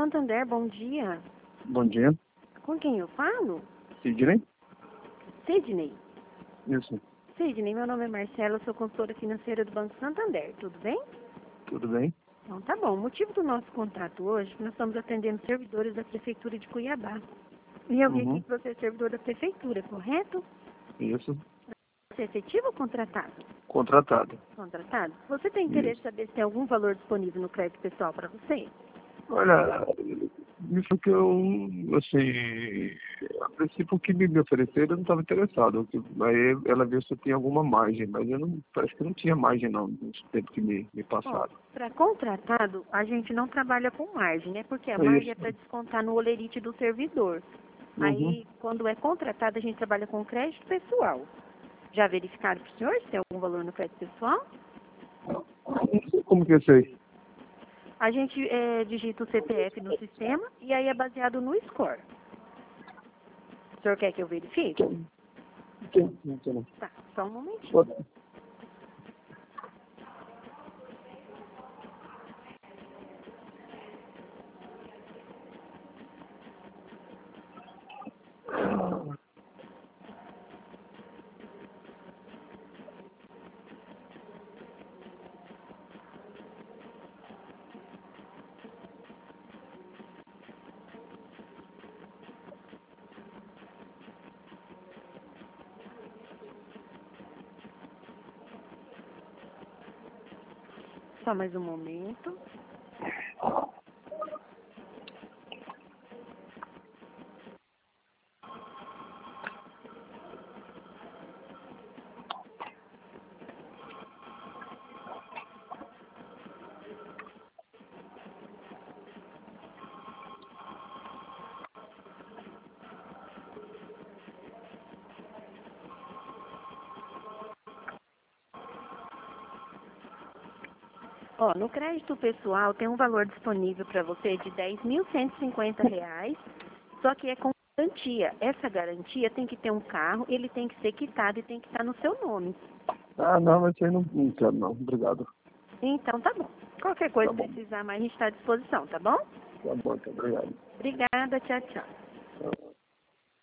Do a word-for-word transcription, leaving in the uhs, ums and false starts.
Santander, bom dia. Bom dia. Com quem eu falo? Sidney? Sidney. Isso. Sidney, meu nome é Marcela, sou consultora financeira do Banco Santander, tudo bem? Tudo bem? Então tá bom. O motivo do nosso contato hoje é que nós estamos atendendo servidores da Prefeitura de Cuiabá. E eu vi Uhum. aqui que você é servidor da Prefeitura, correto? Isso. Você é efetivo ou contratado? Contratado. Contratado. Você tem interesse em Isso. saber se tem algum valor disponível no crédito pessoal para você? Olha, isso que eu, assim, a princípio o que me me ofereceram eu não estava interessado. que- Aí ela viu se eu tinha alguma margem, mas eu não, parece que não tinha margem não, no tempo que me, me passaram. Para contratado, a gente não trabalha com margem, né? Porque a É margem é isso. para descontar no holerite do servidor. Uhum. Aí, quando é contratado, a gente trabalha com crédito pessoal. Já verificaram para o senhor se tem algum valor no crédito pessoal? Não sei como que eu sei. A gente é, digita o C P F no sistema e aí é baseado no score. O senhor quer que eu verifique? Não tem, não tem não. Tá, só um momentinho. Pode- Só mais um momento. Ó, no crédito pessoal tem um valor disponível para você de dez mil cento e cinquenta reais, só que é com garantia. Essa garantia tem que ter um carro, ele tem que ser quitado e tem que estar no seu nome. Ah, não, mas isso aí não, não quero não. Obrigado. Então tá bom. Qualquer Tá coisa bom. precisar mais, a gente está à disposição, tá bom? Tá bom, então, obrigado. Obrigada, tchau, tchau. Tá.